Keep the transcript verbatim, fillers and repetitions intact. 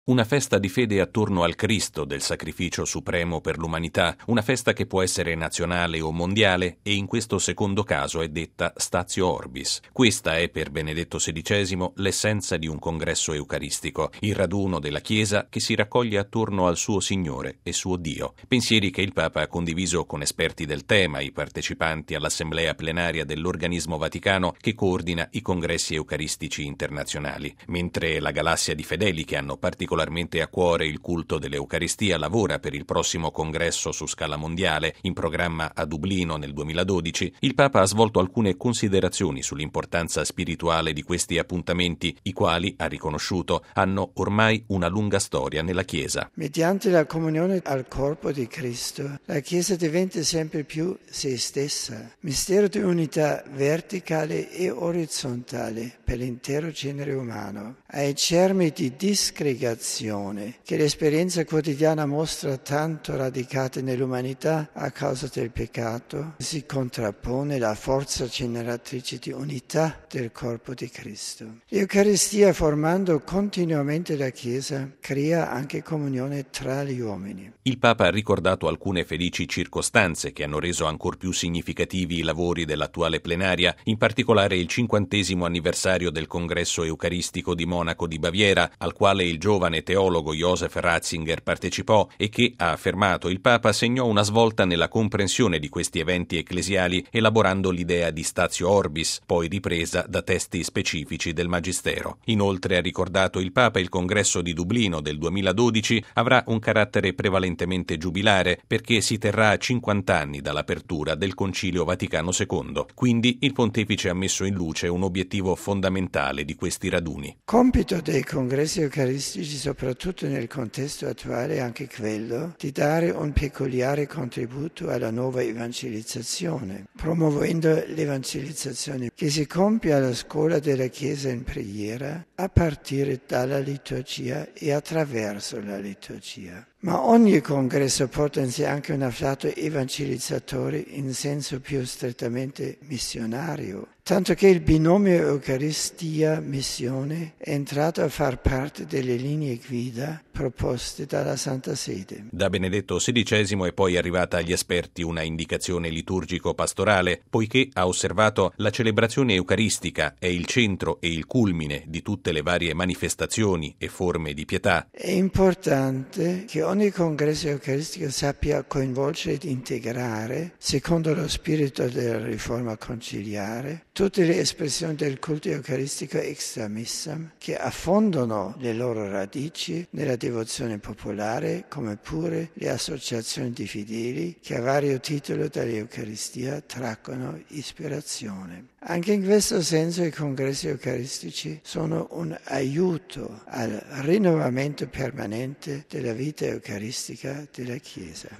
Una festa di fede attorno al Cristo del sacrificio supremo per l'umanità, una festa che può essere nazionale o mondiale e in questo secondo caso è detta Statio Orbis. Questa è per Benedetto sedicesimo l'essenza di un congresso eucaristico, il raduno della Chiesa che si raccoglie attorno al suo Signore e suo Dio. Pensieri che il Papa ha condiviso con esperti del tema, i partecipanti all'assemblea plenaria dell'Organismo Vaticano che coordina i congressi eucaristici internazionali. Mentre la galassia di fedeli che hanno particolarmente a cuore il culto dell'Eucaristia lavora per il prossimo congresso su scala mondiale, in programma a Dublino nel duemiladodici, il Papa ha svolto alcune considerazioni sull'importanza spirituale di questi appuntamenti, i quali, ha riconosciuto, hanno ormai una lunga storia nella Chiesa. Mediante la comunione al corpo di Cristo, la Chiesa diventa sempre più se stessa, mistero di unità verticale e orizzontale per l'intero genere umano, ai cermi di disgregazione che l'esperienza quotidiana mostra tanto radicate nell'umanità a causa del peccato, si contrappone la forza generatrice di unità del corpo di Cristo. L'Eucaristia, formando continuamente la Chiesa, crea anche comunione tra gli uomini. Il Papa ha ricordato alcune felici circostanze che hanno reso ancor più significativi i lavori dell'attuale plenaria, in particolare il cinquantesimo anniversario del Congresso Eucaristico di Monaco di Baviera, al quale il giovane teologo Joseph Ratzinger partecipò e che, ha affermato il Papa, segnò una svolta nella comprensione di questi eventi ecclesiali elaborando l'idea di Statio Orbis, poi ripresa da testi specifici del Magistero. Inoltre, ha ricordato il Papa, il congresso di Dublino del duemiladodici avrà un carattere prevalentemente giubilare perché si terrà a cinquanta anni dall'apertura del Concilio Vaticano secondo. Quindi il Pontefice ha messo in luce un obiettivo fondamentale di questi raduni. Compito dei congressi eucaristici, soprattutto nel contesto attuale, è anche quello di dare un peculiare contributo alla nuova evangelizzazione, promuovendo l'evangelizzazione che si compie alla scuola della Chiesa in preghiera a partire dalla liturgia e attraverso la liturgia. Ma ogni congresso porta in sé anche un afflato evangelizzatore in senso più strettamente missionario, tanto che il binomio Eucaristia-missione è entrato a far parte delle linee guida proposte dalla Santa Sede. Da Benedetto sedicesimo è poi arrivata agli esperti una indicazione liturgico-pastorale, poiché, ha osservato, la celebrazione eucaristica è il centro e il culmine di tutte le varie manifestazioni e forme di pietà. È importante che ogni congresso eucaristico sappia coinvolgere ed integrare, secondo lo spirito della riforma conciliare, tutte le espressioni del culto eucaristico extra missam che affondano le loro radici nella devozione popolare, come pure le associazioni di fedeli che a vario titolo dall'Eucaristia traggono ispirazione. Anche in questo senso i congressi eucaristici sono un aiuto al rinnovamento permanente della vita eucaristica della Chiesa.